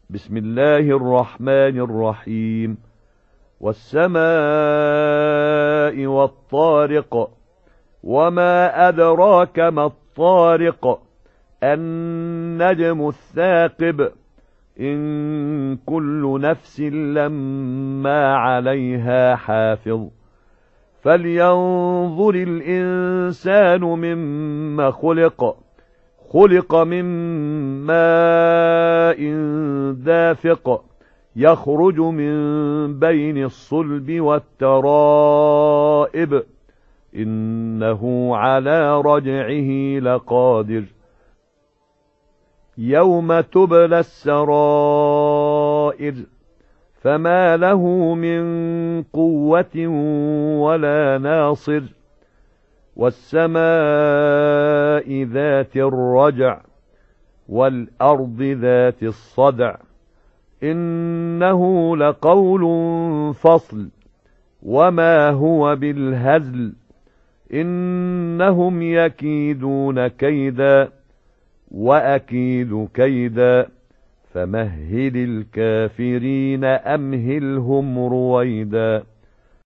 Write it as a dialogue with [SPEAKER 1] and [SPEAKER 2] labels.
[SPEAKER 1] بسم الله الرحمن الرحيم. والسماء والطارق، وما أدراك ما الطارق، النجم الثاقب، إن كل نفس لما عليها حافظ. فلينظر الإنسان مما خلق. خلق من ماء دافق، يخرج من بين الصلب والترائب، إنه على رجعه لقادر. يوم تبلى السرائر، فما له من قوة ولا ناصر. والسماء ذات الرجع، والأرض ذات الصدع، إنه لقول فصل، وما هو بالهزل. إنهم يكيدون كيدا، وأكيد كيدا، فمهل الكافرين أمهلهم رويدا.